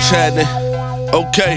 what's happening? Okay.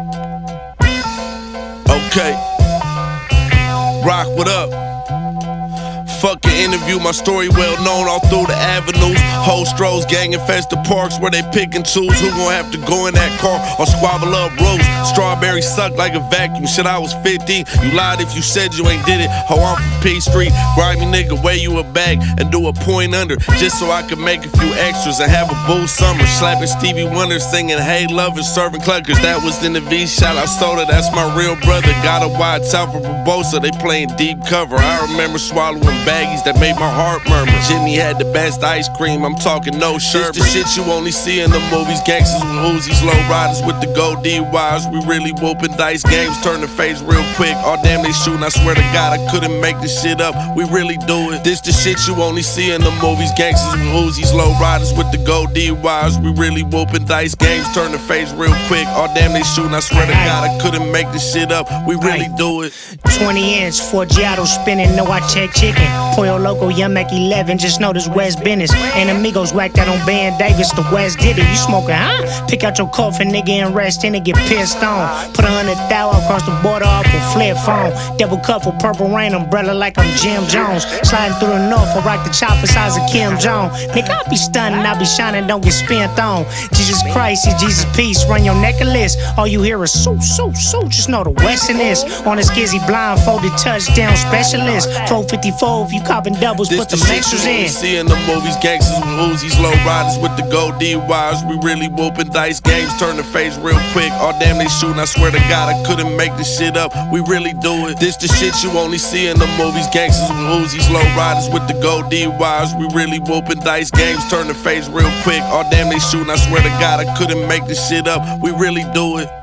Rock, what up? Fucking interview, my story well known all through the avenues. Whole strolls, gang infest the parks where they pick and choose who gon' have to go in that car or squabble up roads. Strawberry suck like a vacuum, shit I was 50. You lied if you said you ain't did it. Ho, I'm from P Street, grimy nigga, weigh you a bag and do a point under, just so I could make a few extras and have a boo summer. Slapping Stevie Wonder, singing Hey Love and serving cluckers. That was in the V shot, I soda, that's my real brother. Got a wide top for Barbosa, they playing deep cover. I remember swallowing baggies that made my heart murmur. Jimmy had the best ice cream, I'm talking no sherbet. This the shit you only see in the movies. Gangsters with Uzis, low riders with the gold DYs. We really whooping dice, games turn the face real quick. Oh damn, they shooting, I swear to God I couldn't make this shit up. We really do it. This the shit you only see in the movies. Gangsters with Uzis, low riders with the gold DYs. We really whooping dice, games turn the face real quick. Oh damn, they shooting, I swear to God I couldn't make this shit up. We really do it. 20-inch, Forgiato spinning, no I check chicken. Pollo Loco, Young Mac 11, just know this West business. And amigos whacked out on Ben Davis, the West did it. You smoking, huh? Pick out your coffin, nigga, and rest in it, get pissed on. Put 100,000 across the border off a flip phone. Double cup for Purple Rain, umbrella like I'm Jim Jones. Sliding through the north, I rock the chopper size of Kim Jong. Nigga, I be stunning, I be shining, don't get spent on. Jesus Christ, see Jesus peace, run your necklace. All you hear is so, just know the Western is. On a skizzy blindfolded touchdown specialist. 454 if you copping doubles, this put the extras in. See in the movies, gangsters with Uzis, low riders with the gold DYs. We really whooping dice, games turn the face real quick. Oh damn, they shooting, I swear to God I couldn't make this shit up. We really do it. This the shit you only see in the movies. Gangsters with Uzis, low riders with the gold DYs. We really whooping dice, games turn the face real quick. Oh damn, they shooting, I swear to God I couldn't make this shit up. We really do it.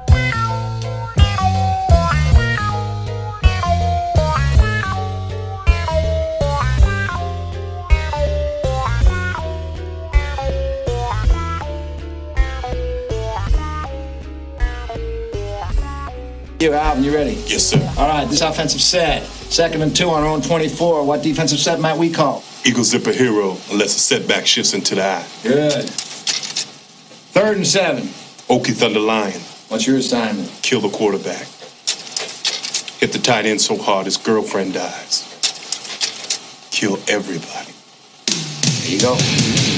You, Alvin, you ready? Yes, sir. All right, this offensive set. 2nd and 2 on our own 24. What defensive set might we call? Eagle zipper hero, unless a setback shifts into the eye. Good. 3rd and 7. Okie Thunder Lion. What's your assignment? Kill the quarterback. Hit the tight end so hard his girlfriend dies. Kill everybody. There you go.